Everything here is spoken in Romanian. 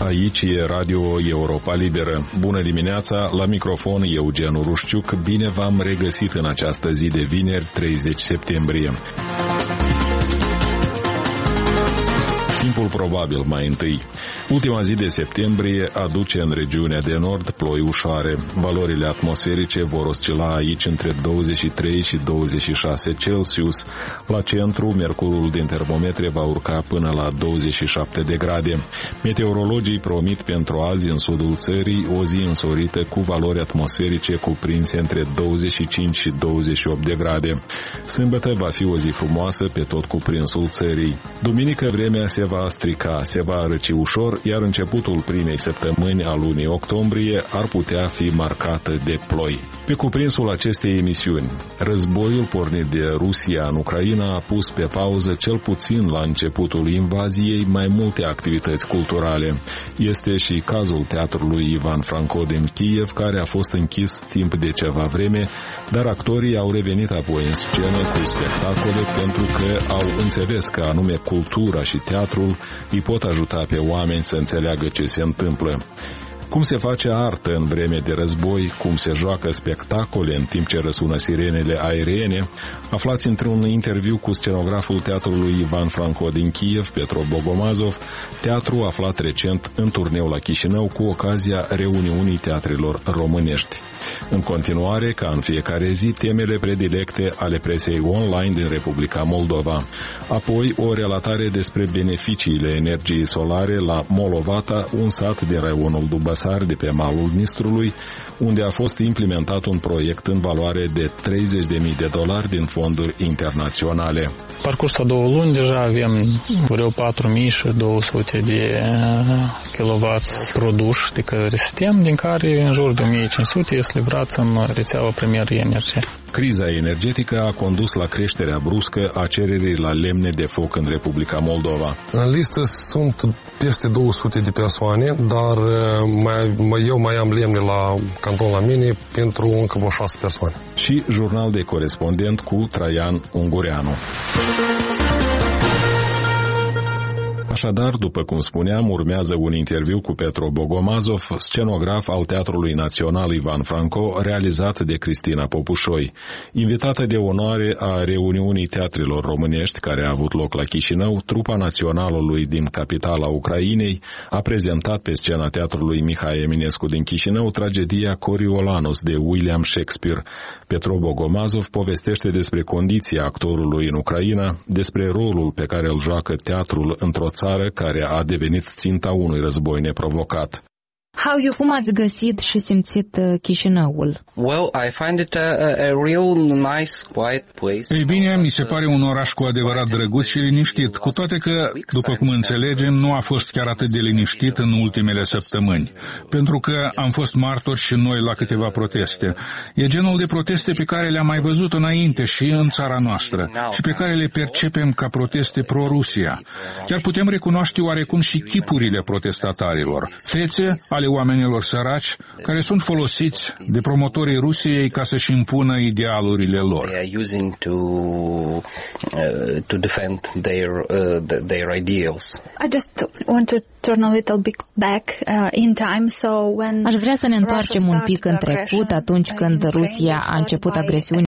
aici e Radio Europa Liberă. Bună dimineața, la microfon Eugen Urușciuc, bine v-am regăsit în această zi de vineri, 30 septembrie. Timpul probabil mai întâi. Ultima zi de septembrie aduce în regiunea de nord ploi ușoare. Valorile atmosferice vor oscila aici între 23 și 26 Celsius. La centru, mercurul din termometre va urca până la 27 de grade. Meteorologii promit pentru azi în sudul țării o zi însorită cu valori atmosferice cuprinse între 25 și 28 de grade. Sâmbătă va fi o zi frumoasă pe tot cuprinsul țării. Duminică vremea se va strica, se va răci ușor, iar începutul primei săptămâni a lunii octombrie ar putea fi marcată de ploi. Pe cuprinsul acestei emisiuni, războiul pornit de Rusia în Ucraina a pus pe pauză, cel puțin la începutul invaziei, mai multe activități culturale. Este și cazul teatrului Ivan Franco din Kiev, care a fost închis timp de ceva vreme, dar actorii au revenit apoi în scenă cu spectacole pentru că au înțeles că anume cultura și teatrul îi pot ajuta pe oameni să înțeleagă ce se întâmplă. Cum se face artă în vreme de război, cum se joacă spectacole în timp ce răsună sirenele aeriene, aflați într-un interviu cu scenograful teatrului Ivan Franco din Kiev, Petro Bogomazov, teatru aflat recent în turneu la Chișinău cu ocazia reuniunii teatrelor românești. În continuare, ca în fiecare zi, temele predilecte ale presei online din Republica Moldova. Apoi, o relatare despre beneficiile energiei solare la Molovata, un sat din raionul Dubăsar de pe malul Nistrului, unde a fost implementat un proiect în valoare de $30.000 din fonduri internaționale. Parcursul a 2 luni deja avem vreo 4.200 de kilowatts produși de către sistem, din care în jur de 1.500 este livrat în rețeaua Premier Energy. Criza energetică a condus la creșterea bruscă a cererii la lemne de foc în Republica Moldova. În listă sunt peste 200 de persoane, dar eu mai am lemne la canton la mine pentru încă vreo 6 persoane. Și jurnal de corespondent cu Traian Ungureanu. Așadar, după cum spuneam, urmează un interviu cu Petro Bogomazov, scenograf al Teatrului Național Ivan Franco, realizat de Cristina Popușoi. Invitată de onoare a reuniunii teatrelor românești care a avut loc la Chișinău, trupa naționalului din capitala Ucrainei a prezentat pe scena Teatrului Mihai Eminescu din Chișinău tragedia Coriolanus de William Shakespeare. Petro Bogomazov povestește despre condiția actorului în Ucraina, despre rolul pe care îl joacă teatrul într-o țară care a devenit ținta unui război neprovocat. Cum ați găsit și simțit Chișinăul? Well, I find it a real nice, quiet place. Ei bine, mi se pare un oraș cu adevărat drăguț și liniștit, cu toate că, după cum înțelegem, nu a fost chiar atât de liniștit în ultimele săptămâni, pentru că am fost martori și noi la câteva proteste. E genul de proteste pe care le-am mai văzut înainte și în țara noastră și pe care le percepem ca proteste pro-Rusia. Chiar putem recunoaște oarecum și chipurile protestatarilor, fețe ale oamenilor săraci care sunt folosiți de promotorii Rusiei ca să-și impună idealurile lor. Aș vrea să ne întoarcem un pic în trecut, atunci când Rusia a început agresiunea